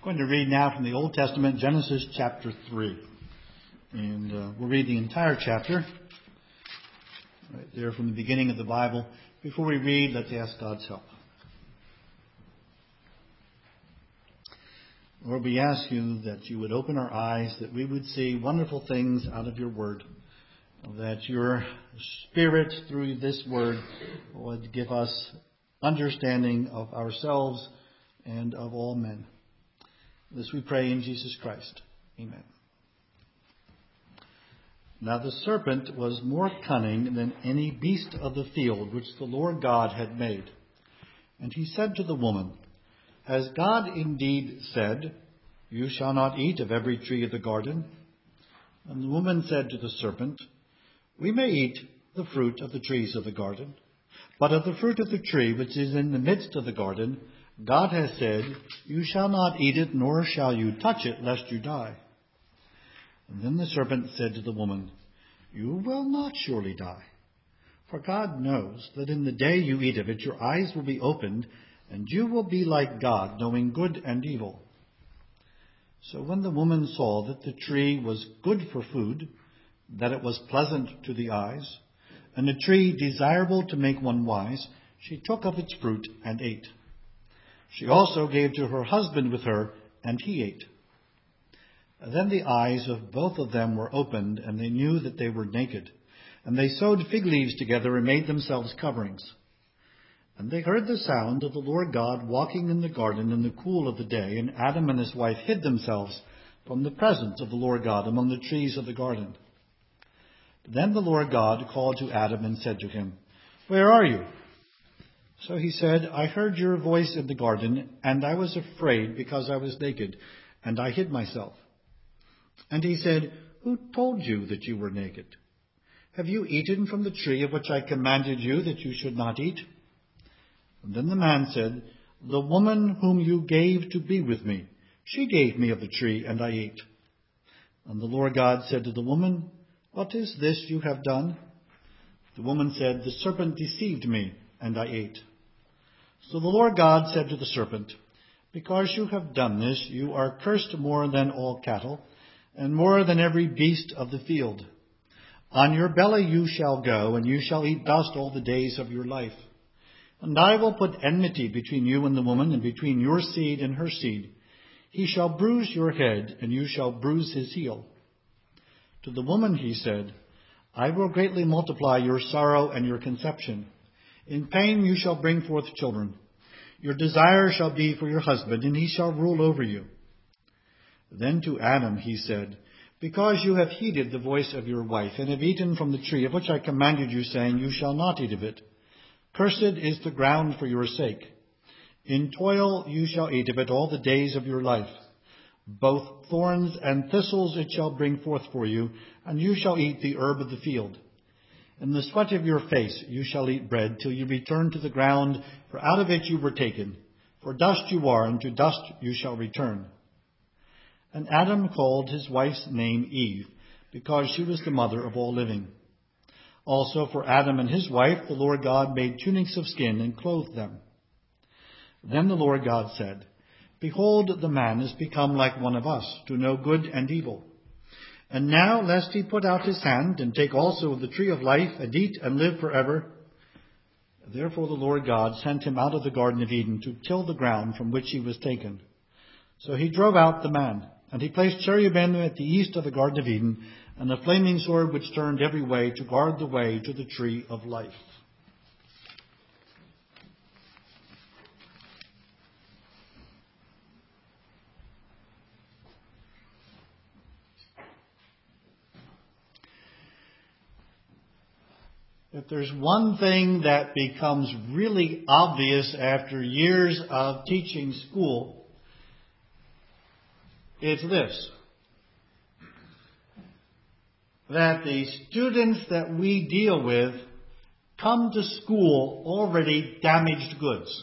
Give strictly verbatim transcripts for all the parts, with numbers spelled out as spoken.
I'm going to read now from the Old Testament, Genesis chapter three. And uh, we'll read the entire chapter, right there from the beginning of the Bible. Before we read, let's ask God's help. Lord, we ask you that you would open our eyes, that we would see wonderful things out of your word, that your Spirit through this word would give us understanding of ourselves and of all men. This we pray in Jesus Christ. Amen. Now the serpent was more cunning than any beast of the field which the Lord God had made. And he said to the woman, Has God indeed said, You shall not eat of every tree of the garden? And the woman said to the serpent, We may eat the fruit of the trees of the garden, but of the fruit of the tree which is in the midst of the garden, God has said, You shall not eat it, nor shall you touch it, lest you die. And then the serpent said to the woman, You will not surely die. For God knows that in the day you eat of it, your eyes will be opened, and you will be like God, knowing good and evil. So when the woman saw that the tree was good for food, that it was pleasant to the eyes, and a tree desirable to make one wise, she took of its fruit and ate. She also gave to her husband with her, and he ate. And then the eyes of both of them were opened, and they knew that they were naked. And they sewed fig leaves together and made themselves coverings. And they heard the sound of the Lord God walking in the garden in the cool of the day, and Adam and his wife hid themselves from the presence of the Lord God among the trees of the garden. Then the Lord God called to Adam and said to him, Where are you? So he said, I heard your voice in the garden, and I was afraid because I was naked, and I hid myself. And he said, Who told you that you were naked? Have you eaten from the tree of which I commanded you that you should not eat? And then the man said, The woman whom you gave to be with me, she gave me of the tree, and I ate. And the Lord God said to the woman, What is this you have done? The woman said, The serpent deceived me, and I ate. So the Lord God said to the serpent, Because you have done this, you are cursed more than all cattle, and more than every beast of the field. On your belly you shall go, and you shall eat dust all the days of your life. And I will put enmity between you and the woman, and between your seed and her seed. He shall bruise your head, and you shall bruise his heel. To the woman he said, I will greatly multiply your sorrow and your conception. In pain you shall bring forth children. Your desire shall be for your husband, and he shall rule over you. Then to Adam he said, Because you have heeded the voice of your wife, and have eaten from the tree of which I commanded you, saying, You shall not eat of it. Cursed is the ground for your sake. In toil you shall eat of it all the days of your life. Both thorns and thistles it shall bring forth for you, and you shall eat the herb of the field. In the sweat of your face you shall eat bread till you return to the ground, for out of it you were taken. For dust you are, and to dust you shall return. And Adam called his wife's name Eve, because she was the mother of all living. Also for Adam and his wife the Lord God made tunics of skin and clothed them. Then the Lord God said, Behold, the man is become like one of us, to know good and evil. And now, lest he put out his hand, and take also of the tree of life, and eat and live forever. Therefore the Lord God sent him out of the Garden of Eden to till the ground from which he was taken. So he drove out the man, and he placed cherubim at the east of the Garden of Eden, and a flaming sword which turned every way to guard the way to the tree of life. If there's one thing that becomes really obvious after years of teaching school, it's this. That the students that we deal with come to school already damaged goods.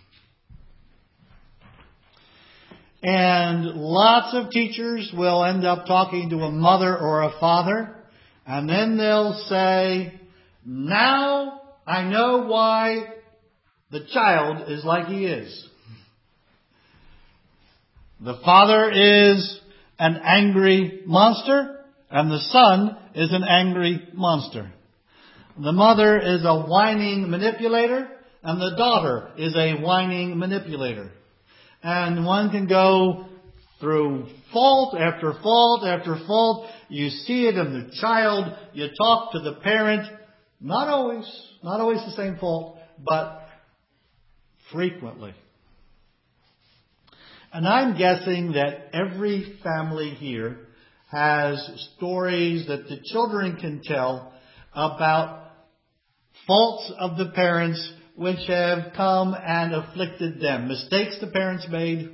And lots of teachers will end up talking to a mother or a father, and then they'll say, Now I know why the child is like he is. The father is an angry monster, and the son is an angry monster. The mother is a whining manipulator, and the daughter is a whining manipulator. And one can go through fault after fault after fault. You see it in the child. You talk to the parent. Not always, not always the same fault, but frequently. And I'm guessing that every family here has stories that the children can tell about faults of the parents which have come and afflicted them. Mistakes the parents made.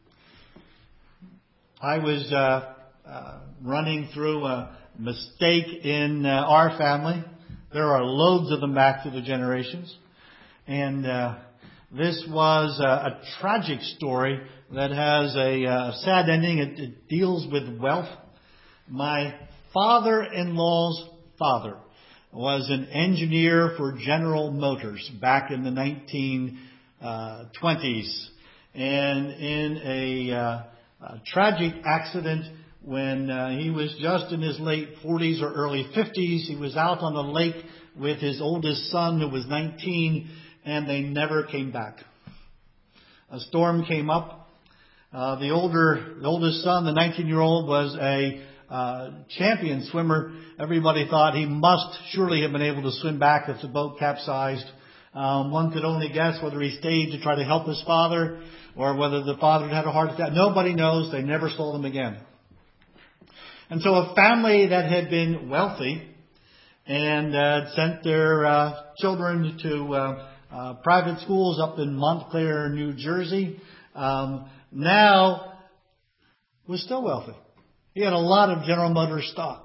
I was uh, uh, running through a mistake in uh, our family. There are loads of them back through the generations. And uh, this was a, a tragic story that has a uh, sad ending. It, it deals with wealth. My father-in-law's father was an engineer for General Motors back in the nineteen twenties. And in a, uh, a tragic accident when uh, he was just in his late forties or early fifties, he was out on a lake with his oldest son who was nineteen, and they never came back. A storm came up. Uh, the older, the oldest son, the nineteen-year-old, was a uh, champion swimmer. Everybody thought he must surely have been able to swim back if the boat capsized. Um, one could only guess whether he stayed to try to help his father or whether the father had a heart attack. Nobody knows. They never saw them again. And so a family that had been wealthy and uh, sent their uh, children to uh, uh, private schools up in Montclair, New Jersey, um, now was still wealthy. He had a lot of General Motors stock.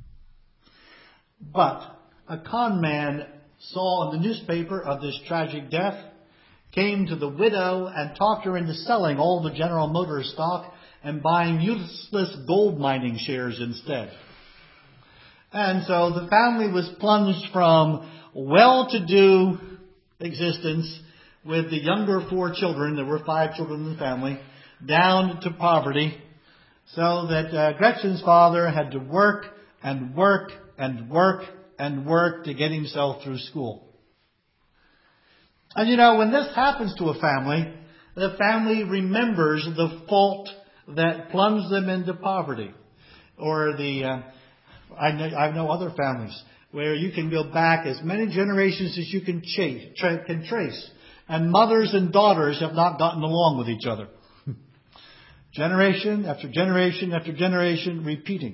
But a con man saw in the newspaper of this tragic death, came to the widow and talked her into selling all the General Motors stock and buying useless gold mining shares instead. And so the family was plunged from well-to-do existence with the younger four children, there were five children in the family, down to poverty, so that uh, Gretchen's father had to work and work and work and work to get himself through school. And you know, when this happens to a family, the family remembers the fault that plunged them into poverty. Or the, uh, I, know, I know other families where you can go back as many generations as you can, chase, tra- can trace. And mothers and daughters have not gotten along with each other. Generation after generation after generation repeating.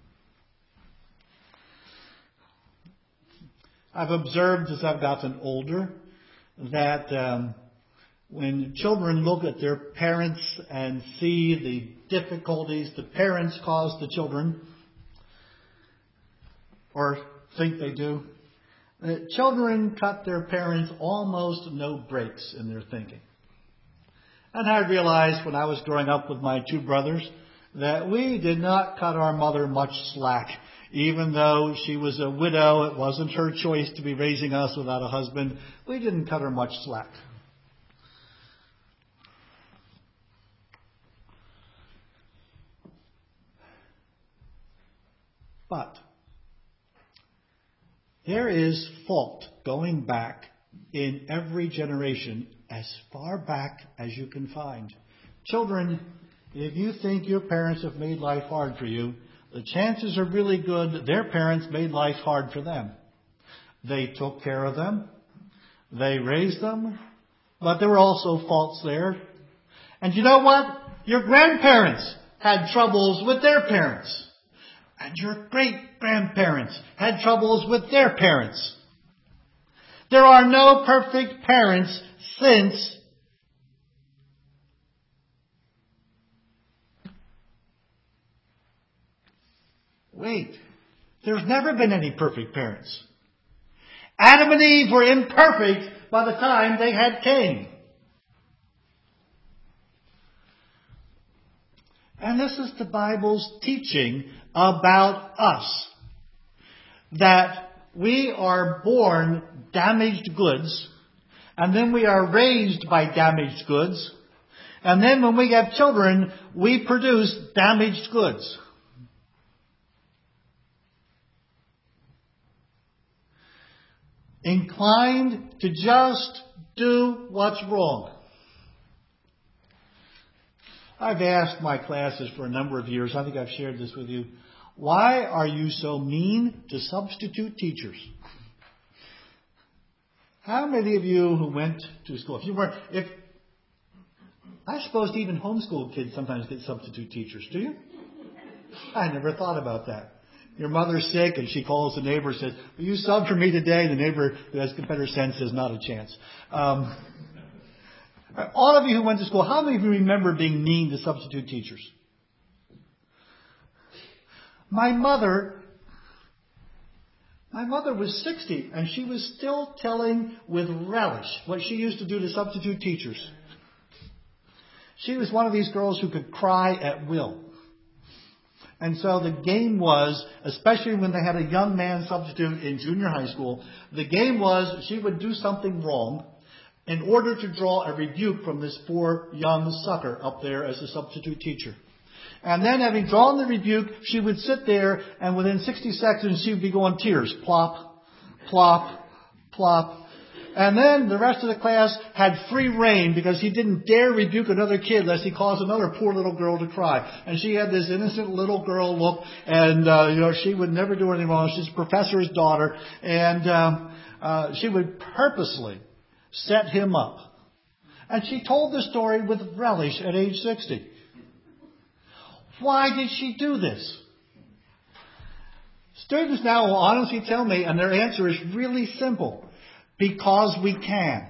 I've observed as I've gotten older that um, when children look at their parents and see the difficulties the parents cause the children, or think they do, that children cut their parents almost no breaks in their thinking. And I realized when I was growing up with my two brothers that we did not cut our mother much slack. Even though she was a widow, it wasn't her choice to be raising us without a husband. We didn't cut her much slack. But there is fault going back in every generation as far back as you can find. Children, if you think your parents have made life hard for you, the chances are really good that their parents made life hard for them. They took care of them. They raised them. But there were also faults there. And you know what? Your grandparents had troubles with their parents. And your great-grandparents had troubles with their parents. There are no perfect parents since Wait, there's never been any perfect parents. Adam and Eve were imperfect by the time they had Cain. And this is the Bible's teaching about us. That we are born damaged goods, and then we are raised by damaged goods, And then when we have children, we produce damaged goods. Inclined to just do what's wrong. I've asked my classes for a number of years, I think I've shared this with you, why are you so mean to substitute teachers? How many of you who went to school, if you weren't, if, I suppose even homeschool kids sometimes get substitute teachers, do you? I never thought about that. Your mother's sick and she calls the neighbor and says, will you sub for me today? The neighbor who has better sense says, not a chance. Um, all of you who went to school, how many of you remember being mean to substitute teachers? My mother, my mother was sixty and she was still telling with relish what she used to do to substitute teachers. She was one of these girls who could cry at will. And so the game was, especially when they had a young man substitute in junior high school, the game was she would do something wrong in order to draw a rebuke from this poor young sucker up there as a substitute teacher. And then having drawn the rebuke, she would sit there and within sixty seconds she would be going tears. Plop, plop, plop. And then the rest of the class had free reign because he didn't dare rebuke another kid lest he caused another poor little girl to cry. And she had this innocent little girl look, and uh, you know she would never do anything wrong. She's a professor's daughter, and um, uh, she would purposely set him up. And she told the story with relish at age sixty. Why did she do this? Students now will honestly tell me, and their answer is really simple. Because we can.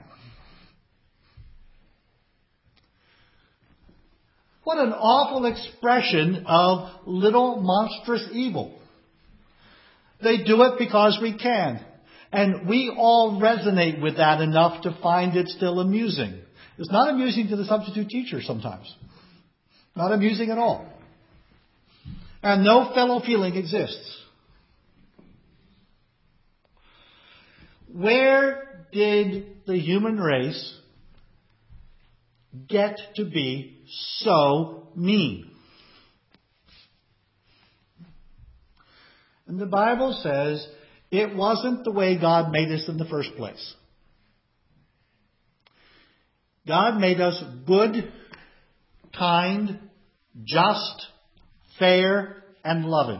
What an awful expression of little monstrous evil. They do it because we can. And we all resonate with that enough to find it still amusing. It's not amusing to the substitute teacher sometimes. Not amusing at all. And no fellow feeling exists. Where did the human race get to be so mean? And the Bible says it wasn't the way God made us in the first place. God made us good, kind, just, fair, and loving.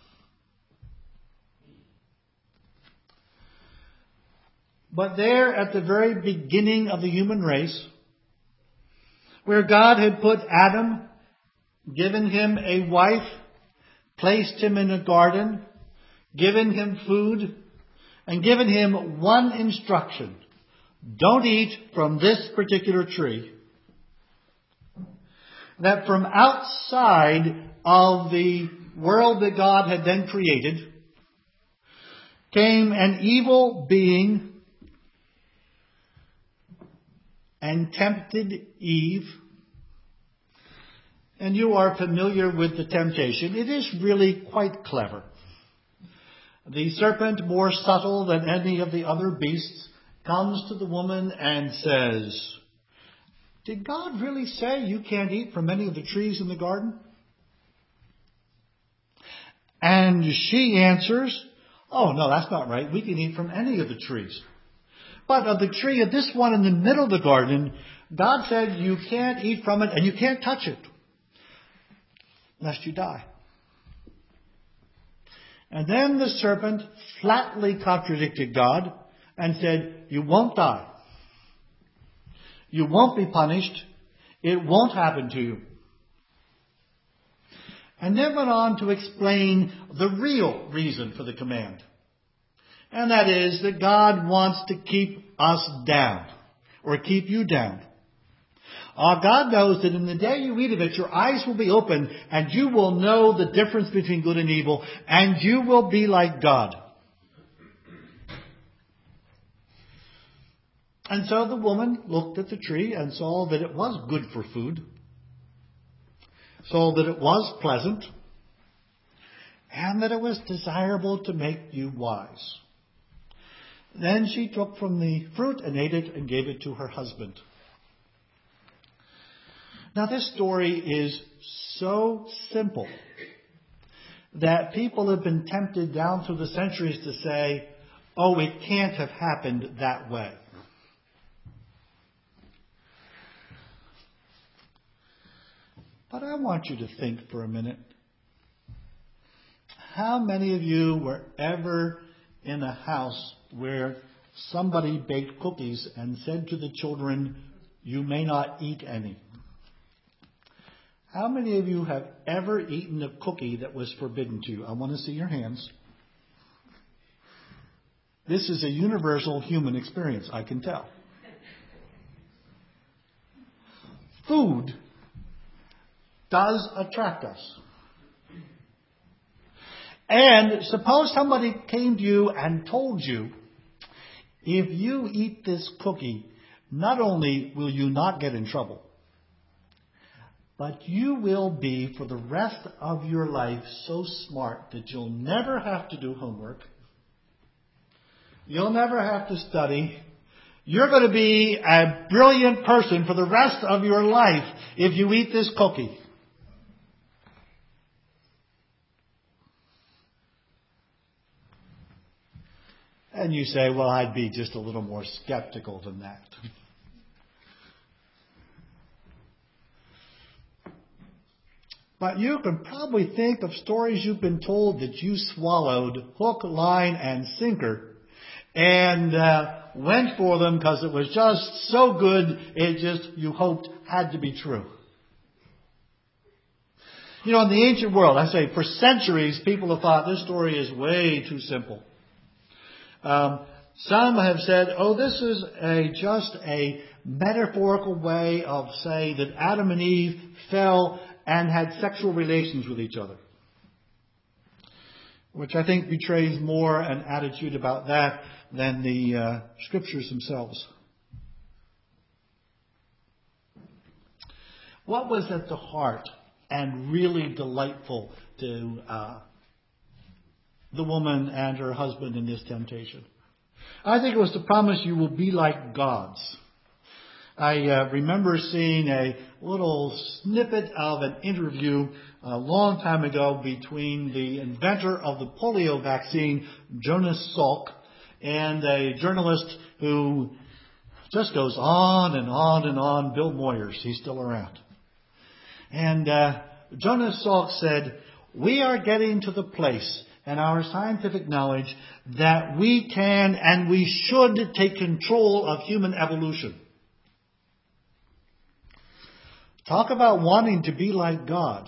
But there at the very beginning of the human race, where God had put Adam, given him a wife, placed him in a garden, given him food, and given him one instruction. Don't eat from this particular tree. That from outside of the world that God had then created came an evil being and tempted Eve. And you are familiar with the temptation. It is really quite clever. The serpent, more subtle than any of the other beasts, comes to the woman and says, did God really say you can't eat from any of the trees in the garden? And she answers, oh no, that's not right. We can eat from any of the trees. But of the tree of this one in the middle of the garden, God said you can't eat from it and you can't touch it, lest you die. And then the serpent flatly contradicted God and said, you won't die. You won't be punished. It won't happen to you. And then went on to explain the real reason for the command. And that is that God wants to keep us down, or keep you down. Uh, God knows that in the day you eat of it, your eyes will be open, and you will know the difference between good and evil, and you will be like God. And so the woman looked at the tree and saw that it was good for food, saw that it was pleasant, and that it was desirable to make you wise. Then she took from the fruit and ate it and gave it to her husband. Now, this story is so simple that people have been tempted down through the centuries to say, oh, it can't have happened that way. But I want you to think for a minute. How many of you were ever in a house where somebody baked cookies and said to the children, you may not eat any? How many of you have ever eaten a cookie that was forbidden to you? I want to see your hands. This is a universal human experience, I can tell. Food does attract us. And suppose somebody came to you and told you, if you eat this cookie, not only will you not get in trouble, but you will be, for the rest of your life, so smart that you'll never have to do homework. You'll never have to study. You're going to be a brilliant person for the rest of your life if you eat this cookie. And you say, well, I'd be just a little more skeptical than that. But you can probably think of stories you've been told that you swallowed hook, line, and sinker and uh, went for them because it was just so good it just, you hoped, had to be true. You know, in the ancient world, I say for centuries, people have thought this story is way too simple. Um, some have said, oh, this is a just a metaphorical way of saying that Adam and Eve fell and had sexual relations with each other, which I think betrays more an attitude about that than the uh, scriptures themselves. What was at the heart and really delightful to uh, the woman and her husband in this temptation? I think it was the promise, you will be like gods. I uh, remember seeing a little snippet of an interview a long time ago between the inventor of the polio vaccine, Jonas Salk, and a journalist who just goes on and on and on, Bill Moyers. He's still around. And uh, Jonas Salk said, we are getting to the place in our scientific knowledge that we can and we should take control of human evolution. Talk about wanting to be like God.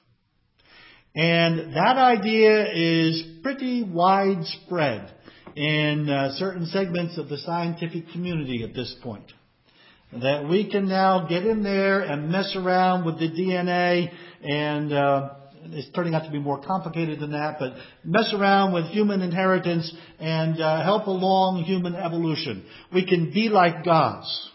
And that idea is pretty widespread in uh, certain segments of the scientific community at this point. That we can now get in there and mess around with the D N A, and uh, it's turning out to be more complicated than that, but mess around with human inheritance and uh, help along human evolution. We can be like gods.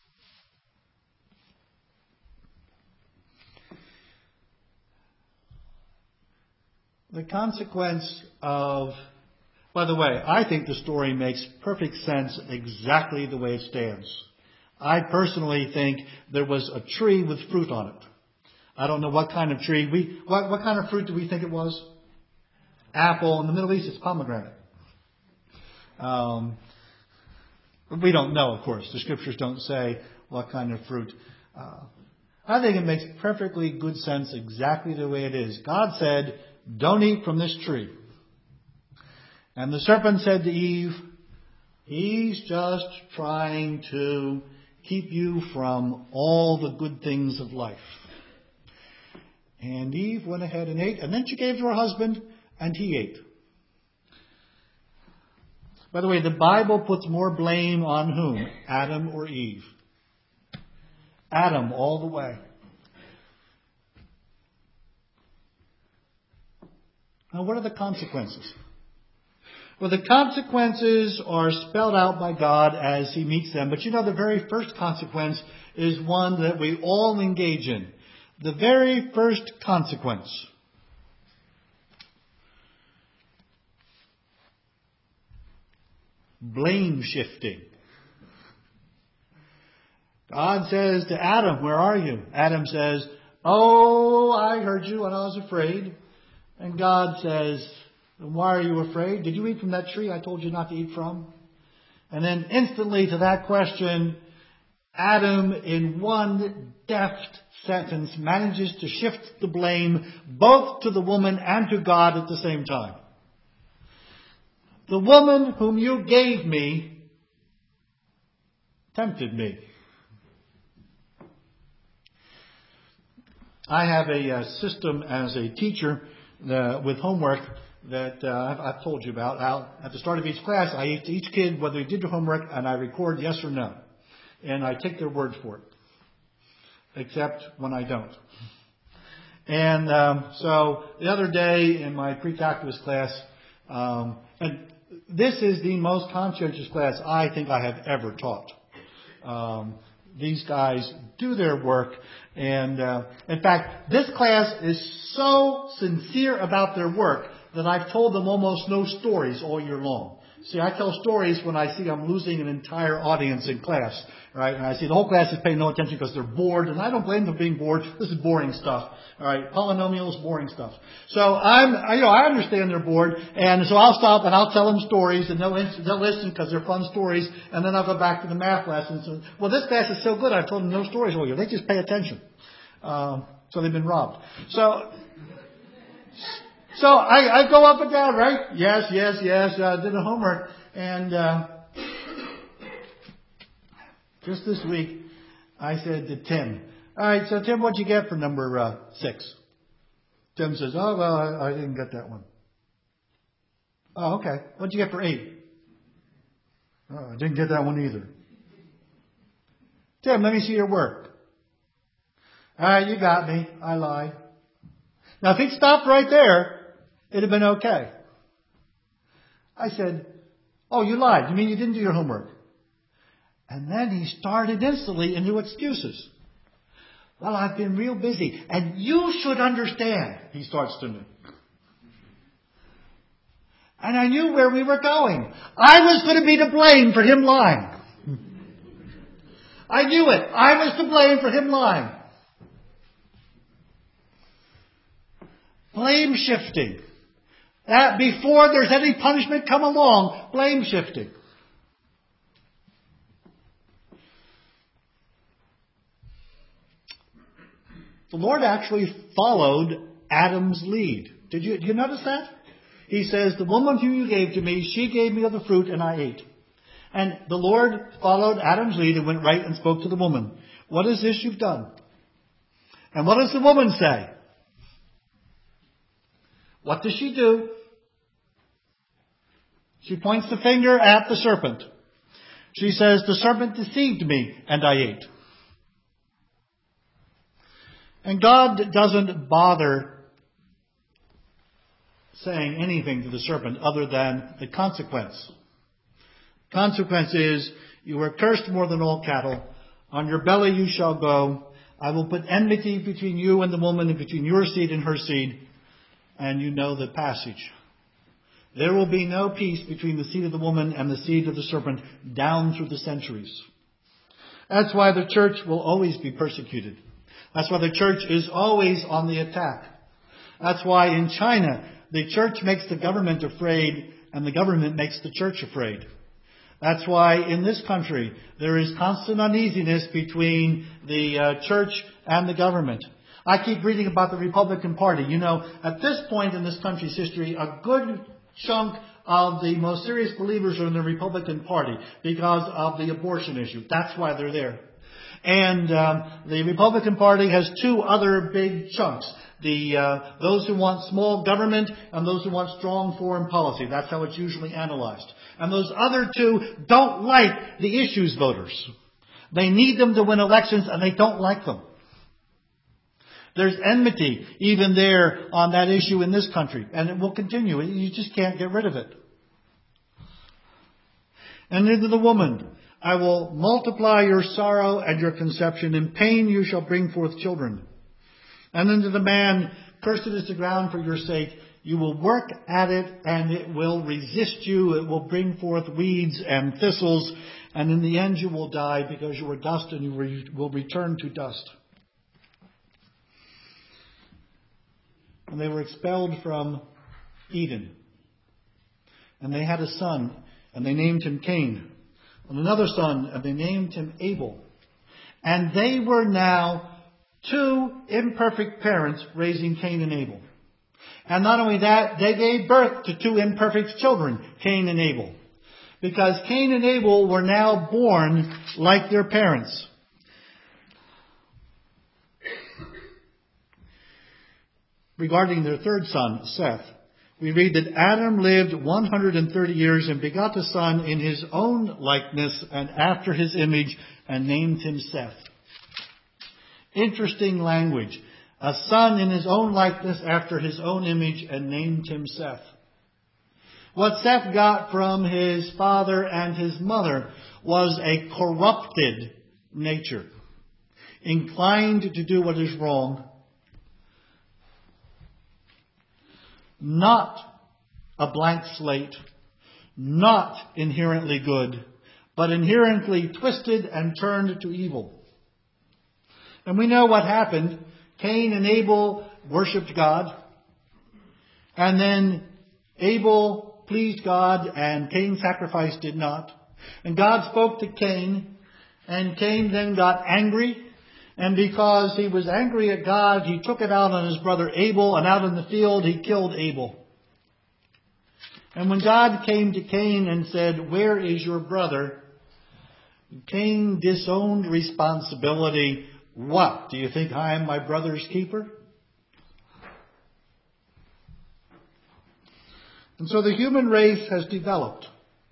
The consequence of, by the way, I think the story makes perfect sense exactly the way it stands. I personally think there was a tree with fruit on it. I don't know what kind of tree. We what, what kind of fruit do we think it was? Apple. In the Middle East, it's pomegranate. Um, we don't know, of course. The scriptures don't say what kind of fruit. Uh, I think it makes perfectly good sense exactly the way it is. God said, don't eat from this tree. And the serpent said to Eve, he's just trying to keep you from all the good things of life. And Eve went ahead and ate, and then she gave to her husband, and he ate. By the way, the Bible puts more blame on whom? Adam or Eve? Adam all the way. Now, what are the consequences? Well, the consequences are spelled out by God as He meets them. But you know, the very first consequence is one that we all engage in. The very first consequence. Blame shifting. God says to Adam, where are you? Adam says, oh, I heard you and I was afraid. And God says, why are you afraid? Did you eat from that tree I told you not to eat from? And then instantly to that question, Adam, in one deft sentence, manages to shift the blame both to the woman and to God at the same time. The woman whom you gave me tempted me. I have a uh, system as a teacher uh, with homework that uh, I've, I've told you about. How at the start of each class, I ask each kid whether they did their homework, and I record yes or no. And I take their word for it, except when I don't. And um, so the other day in my pre-calculus class, um, and this is the most conscientious class I think I have ever taught. Um, these guys do their work. And uh, in fact, this class is so sincere about their work that I've told them almost no stories all year long. See, I tell stories when I see I'm losing an entire audience in class, right? And I see the whole class is paying no attention because they're bored, and I don't blame them for being bored. This is boring stuff, all right? Polynomials, boring stuff. So I'm, I, you know, I understand they're bored, and so I'll stop and I'll tell them stories, and they'll, they'll listen because they're fun stories, and then I'll go back to the math lessons. And, well, this class is so good, I've told them no stories all year. They just pay attention. Um, so they've been robbed. So. So I, I go up and down, right? Yes, yes, yes. I uh, did the homework. And uh, just this week, I said to Tim, all right, so Tim, what'd you get for number uh, six? Tim says, oh, well, I, I didn't get that one. Oh, okay. What'd you get for eight? Oh, I didn't get that one either. Tim, let me see your work. All right, you got me. I lied. Now, if he'd stopped right there, it'd have been okay. I said, oh, you lied. You mean you didn't do your homework? And then he started instantly into excuses. Well, I've been real busy. And you should understand, he starts to me. And I knew where we were going. I was going to be to blame for him lying. I knew it. I was to blame for him lying. Blame shifting. That before there's any punishment come along, blame shifting. The Lord actually followed Adam's lead. Did you, did you notice that? He says, the woman whom you gave to me, she gave me of the fruit and I ate. And the Lord followed Adam's lead and went right and spoke to the woman. What is this you've done? And what does the woman say? What does she do? She points the finger at the serpent. She says, the serpent deceived me and I ate. And God doesn't bother saying anything to the serpent other than the consequence. Consequence is, you are cursed more than all cattle. On your belly you shall go. I will put enmity between you and the woman and between your seed and her seed. And you know the passage. There will be no peace between the seed of the woman and the seed of the serpent down through the centuries. That's why the church will always be persecuted. That's why the church is always on the attack. That's why in China, the church makes the government afraid and the government makes the church afraid. That's why in this country, there is constant uneasiness between the uh, church and the government. I keep reading about the Republican Party. You know, at this point in this country's history, a good chunk of the most serious believers are in the Republican Party because of the abortion issue. That's why they're there. And um, the Republican Party has two other big chunks. The uh, those who want small government and those who want strong foreign policy. That's how it's usually analyzed. And those other two don't like the issues voters. They need them to win elections and they don't like them. There's enmity even there on that issue in this country. And it will continue. You just can't get rid of it. And into the woman, I will multiply your sorrow and your conception. In pain you shall bring forth children. And unto the man, cursed is the ground for your sake. You will work at it and it will resist you. It will bring forth weeds and thistles. And in the end you will die because you are dust and you re- will return to dust. And they were expelled from Eden. And they had a son and they named him Cain. And another son and they named him Abel. And they were now two imperfect parents raising Cain and Abel. And not only that, they gave birth to two imperfect children, Cain and Abel. Because Cain and Abel were now born like their parents. Regarding their third son, Seth, we read that Adam lived one hundred thirty years and begot a son in his own likeness and after his image and named him Seth. Interesting language. A son in his own likeness after his own image and named him Seth. What Seth got from his father and his mother was a corrupted nature, inclined to do what is wrong, not a blank slate, not inherently good, but inherently twisted and turned to evil. And we know what happened. Cain and Abel worshipped God. And then Abel pleased God and Cain's sacrifice did not. And God spoke to Cain. And Cain then got angry. And because he was angry at God, he took it out on his brother Abel. And out in the field, he killed Abel. And when God came to Cain and said, "Where is your brother?" Cain disowned responsibility. What? Do you think I am my brother's keeper? And so the human race has developed.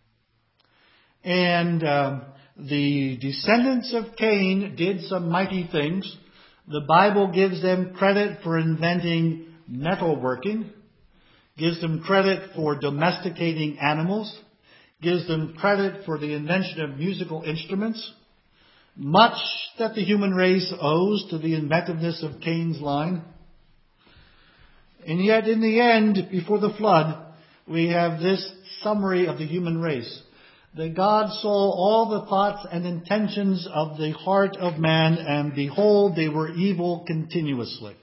And um, the descendants of Cain did some mighty things. The Bible gives them credit for inventing metalworking, gives them credit for domesticating animals, gives them credit for the invention of musical instruments. Much that the human race owes to the inventiveness of Cain's line. And yet in the end, before the flood, we have this summary of the human race. That God saw all the thoughts and intentions of the heart of man, and behold, they were evil continuously.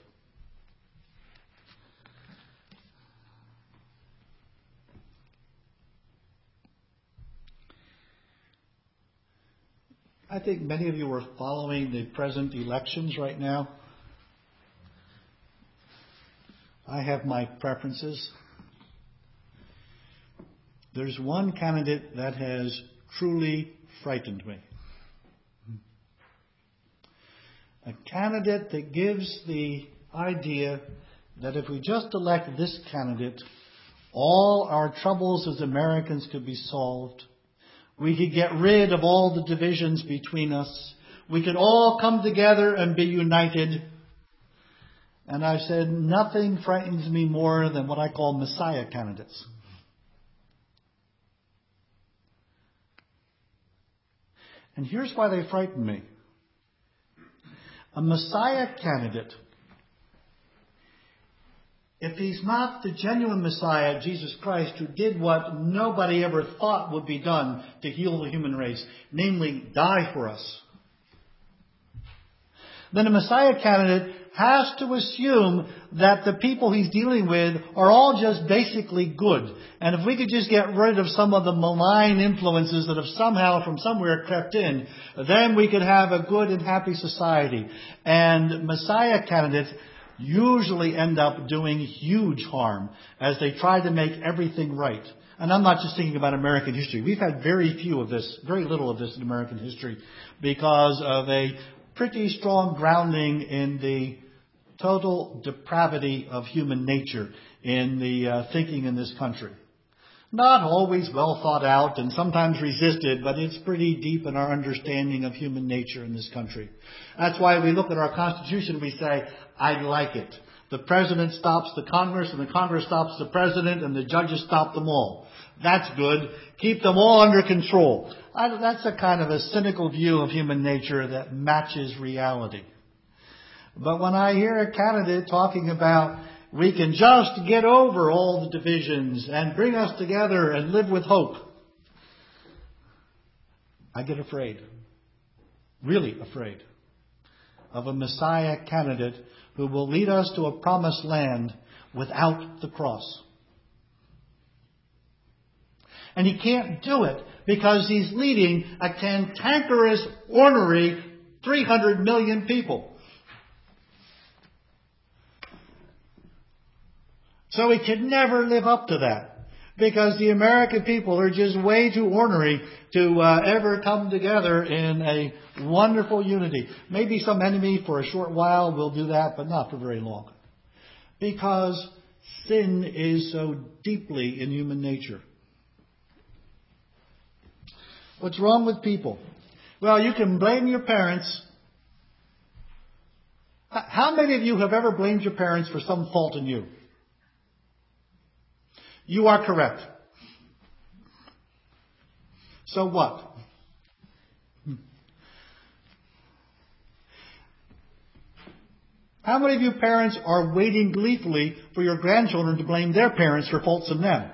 I think many of you are following the present elections right now. I have my preferences. There's one candidate that has truly frightened me. A candidate that gives the idea that if we just elect this candidate, all our troubles as Americans could be solved. We could get rid of all the divisions between us. We could all come together and be united. And I've said nothing frightens me more than what I call Messiah candidates. And here's why they frighten me. A Messiah candidate, if he's not the genuine Messiah, Jesus Christ, who did what nobody ever thought would be done to heal the human race, namely die for us, then a Messiah candidate has to assume that the people he's dealing with are all just basically good. And if we could just get rid of some of the malign influences that have somehow from somewhere crept in, then we could have a good and happy society. And Messiah candidates usually end up doing huge harm as they try to make everything right. And I'm not just thinking about American history. We've had very few of this, very little of this in American history because of a pretty strong grounding in the total depravity of human nature in the uh, thinking in this country. Not always well thought out and sometimes resisted, but it's pretty deep in our understanding of human nature in this country. That's why we look at our Constitution and we say, I like it. The President stops the Congress and the Congress stops the President and the judges stop them all. That's good. Keep them all under control. I, that's a kind of a cynical view of human nature that matches reality. But when I hear a candidate talking about we can just get over all the divisions and bring us together and live with hope. I get afraid, really afraid, of a Messiah candidate who will lead us to a promised land without the cross. And he can't do it because he's leading a cantankerous, ornery three hundred million people. So he could never live up to that because the American people are just way too ornery to uh, ever come together in a wonderful unity. Maybe some enemy for a short while will do that, but not for very long. Because sin is so deeply in human nature. What's wrong with people? Well, you can blame your parents. How many of you have ever blamed your parents for some fault in you? You are correct. So what? How many of you parents are waiting gleefully for your grandchildren to blame their parents for faults in them?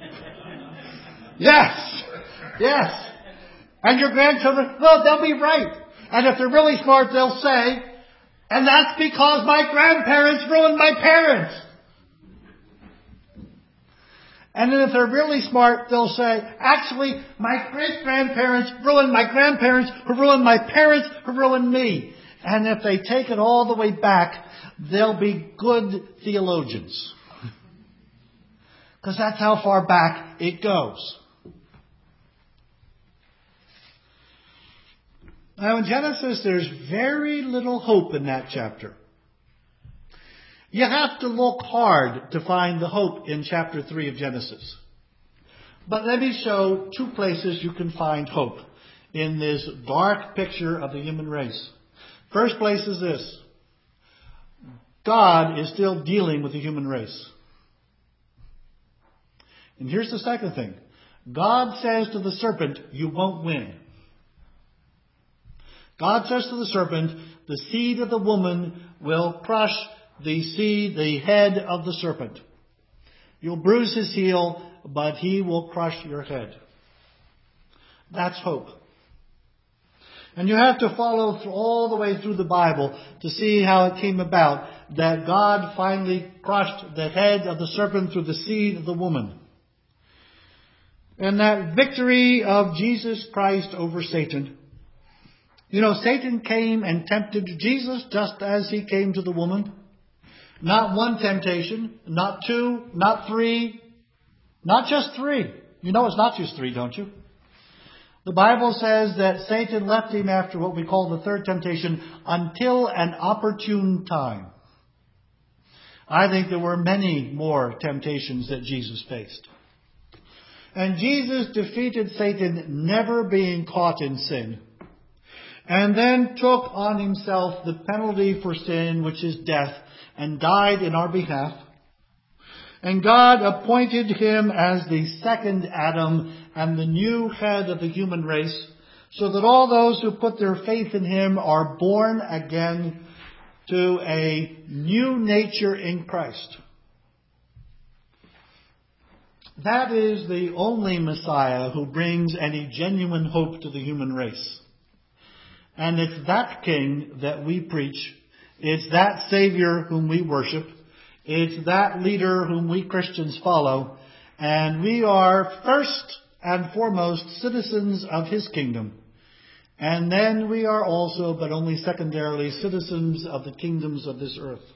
Yes! Yes! And your grandchildren, well, they'll be right. And if they're really smart, they'll say, and that's because my grandparents ruined my parents. And then if they're really smart, they'll say, actually, my great-grandparents ruined my grandparents, who ruined my parents, who ruined me. And if they take it all the way back, they'll be good theologians. Because that's how far back it goes. Now in Genesis, there's very little hope in that chapter. You have to look hard to find the hope in chapter three of Genesis. But let me show two places you can find hope in this dark picture of the human race. First place is this. God is still dealing with the human race. And here's the second thing. God says to the serpent, you won't win. God says to the serpent, the seed of the woman will crush the seed, the head of the serpent. You'll bruise his heel, but he will crush your head. That's hope. And you have to follow through, all the way through the Bible to see how it came about that God finally crushed the head of the serpent through the seed of the woman. And that victory of Jesus Christ over Satan. You know, Satan came and tempted Jesus just as he came to the woman. Not one temptation, not two, not three, not just three. You know it's not just three, don't you? The Bible says that Satan left him after what we call the third temptation until an opportune time. I think there were many more temptations that Jesus faced. And Jesus defeated Satan, never being caught in sin. And then took on himself the penalty for sin, which is death, and died in our behalf. And God appointed him as the second Adam and the new head of the human race, so that all those who put their faith in him are born again to a new nature in Christ. That is the only Messiah who brings any genuine hope to the human race. And it's that King that we preach. It's that Savior whom we worship. It's that leader whom we Christians follow. And we are first and foremost citizens of his kingdom. And then we are also, but only secondarily, citizens of the kingdoms of this earth.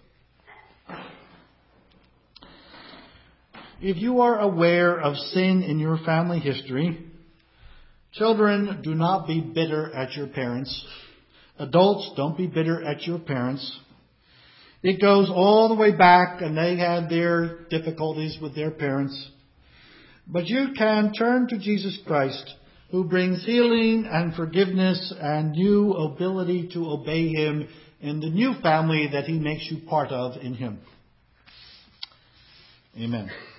If you are aware of sin in your family history, children, do not be bitter at your parents. Adults, don't be bitter at your parents. It goes all the way back, and they had their difficulties with their parents. But you can turn to Jesus Christ, who brings healing and forgiveness and new ability to obey him in the new family that he makes you part of in him. Amen.